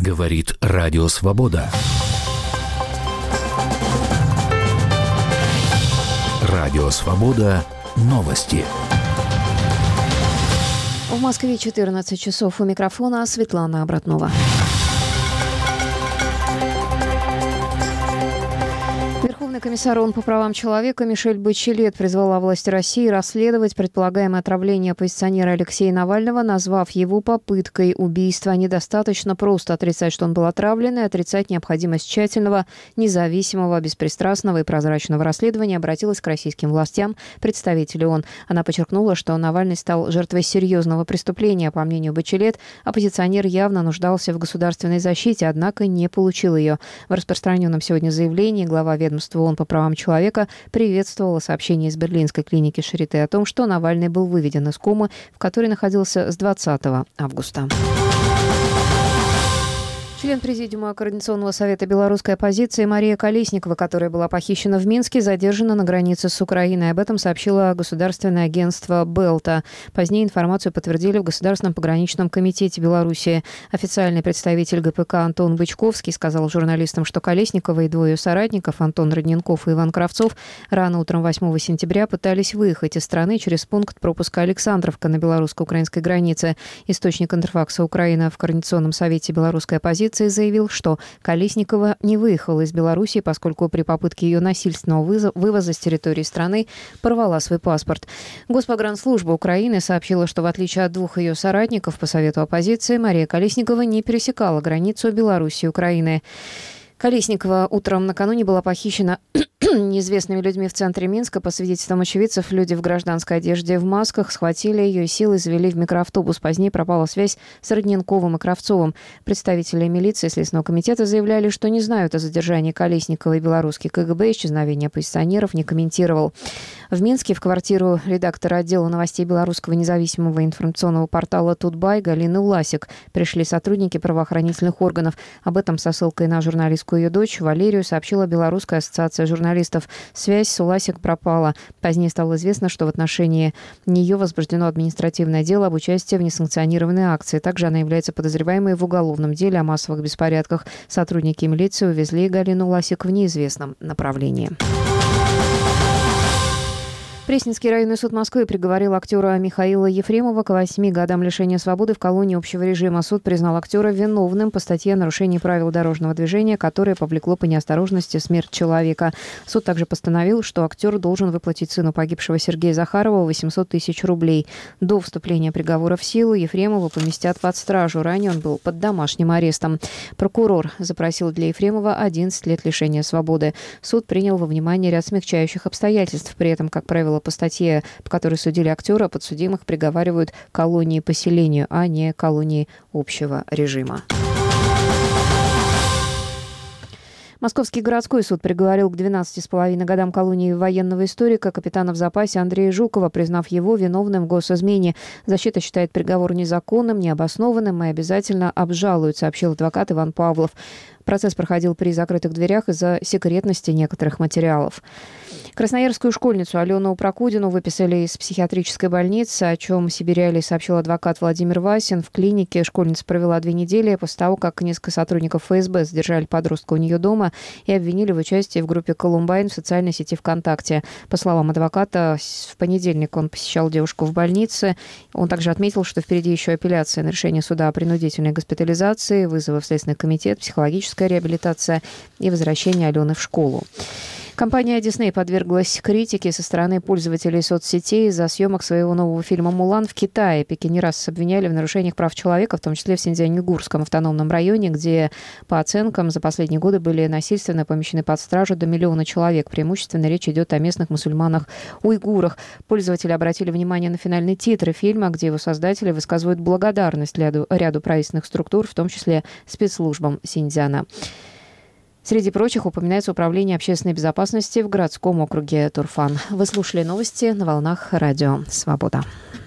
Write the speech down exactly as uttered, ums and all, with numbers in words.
Говорит Радио Свобода. Радио Свобода. Новости. В Москве четырнадцать часов. У микрофона Светлана Обратнова. Верховный комиссар ООН по правам человека Мишель Бачелет призвала власти России расследовать предполагаемое отравление оппозиционера Алексея Навального, назвав его попыткой убийства. Недостаточно просто отрицать, что он был отравлен, и отрицать необходимость тщательного, независимого, беспристрастного и прозрачного расследования, обратилась к российским властям представитель ООН. Она подчеркнула, что Навальный стал жертвой серьезного преступления. По мнению Бачелет, оппозиционер явно нуждался в государственной защите, однако не получил ее. В распространенном сегодня заявлении глава ведомства ООН по правам человека приветствовала сообщение из берлинской клиники Шарите о том, что Навальный был выведен из комы, в которой находился с двадцатого августа. Член Президиума Координационного совета белорусской оппозиции Мария Колесникова, которая была похищена в Минске, задержана на границе с Украиной. Об этом сообщило государственное агентство Белта. Позднее информацию подтвердили в Государственном пограничном комитете Беларуси. Официальный представитель ГПК Антон Бычковский сказал журналистам, что Колесникова и двое соратников, Антон Родненков и Иван Кравцов, рано утром восьмого сентября пытались выехать из страны через пункт пропуска Александровка на белорусско-украинской границе. Источник Интерфакса Украина в Координационном совете белорусской оппозиции заявил, что Колесникова не выехала из Беларуси, поскольку при попытке ее насильственного вывоза с территории страны порвала свой паспорт. Госпогранслужба Украины сообщила, что в отличие от двух ее соратников по совету оппозиции, Мария Колесникова не пересекала границу Беларуси и Украины. Колесникова утром накануне была похищена неизвестными людьми в центре Минска. По свидетельствам очевидцев, люди в гражданской одежде в масках схватили ее и силой завели в микроавтобус. Позднее пропала связь с Родненковым и Кравцовым. Представители милиции и Следственного комитета заявляли, что не знают о задержании Колесниковой. Белорусский КГБ исчезновение оппозиционеров не комментировал. В Минске в квартиру редактора отдела новостей белорусского независимого информационного портала «Тутбай» Галины Уласик пришли сотрудники правоохранительных органов. Об этом со ссылкой на журналистку ее дочь Валерию сообщила Белорусская ассоциация журналистов. Связь с Уласик пропала. Позднее стало известно, что в отношении нее возбуждено административное дело об участии в несанкционированной акции. Также она является подозреваемой в уголовном деле о массовых беспорядках. Сотрудники милиции увезли Галину Уласик в неизвестном направлении. Пресненский районный суд Москвы приговорил актера Михаила Ефремова к восьми годам лишения свободы в колонии общего режима. Суд признал актера виновным по статье о нарушении правил дорожного движения, которое повлекло по неосторожности смерть человека. Суд также постановил, что актер должен выплатить сыну погибшего Сергея Захарова восемьсот тысяч рублей. До вступления приговора в силу Ефремова поместят под стражу. Ранее он был под домашним арестом. Прокурор запросил для Ефремова одиннадцать лет лишения свободы. Суд принял во внимание ряд смягчающих обстоятельств. При этом, как правило, по статье, по которой судили актера, подсудимых приговаривают к колонии поселению, а не колонии общего режима. Московский городской суд приговорил к двенадцати с половиной годам колонии военного историка капитана в запасе Андрея Жукова, признав его виновным в госизмене. Защита считает приговор незаконным, необоснованным и обязательно обжалует, сообщил адвокат Иван Павлов. Процесс проходил при закрытых дверях из-за секретности некоторых материалов. Красноярскую школьницу Алену Прокудину выписали из психиатрической больницы, о чем Сибиряли сообщил адвокат Владимир Васин. В клинике школьница провела две недели после того, как несколько сотрудников ФСБ задержали подростка у нее дома и обвинили в участии в группе «Колумбайн» в социальной сети ВКонтакте. По словам адвоката, в понедельник он посещал девушку в больнице. Он также отметил, что впереди еще апелляция на решение суда о принудительной госпитализации, вызовы в Следственный комитет, психологическая реабилитация и возвращение Алены в школу. Компания Disney подверглась критике со стороны пользователей соцсетей из-за съемок своего нового фильма «Мулан» в Китае. Пекинерас обвиняли в нарушениях прав человека, в том числе в Синьцзянь-Уйгурском автономном районе, где, по оценкам, за последние годы были насильственно помещены под стражу до миллиона человек. Преимущественно речь идет о местных мусульманах-уйгурах. Пользователи обратили внимание на финальные титры фильма, где его создатели высказывают благодарность ряду, ряду правительственных структур, в том числе спецслужбам Синьцзяна. Среди прочих упоминается Управление общественной безопасности в городском округе Турфан. Вы слушали новости на волнах радио «Свобода».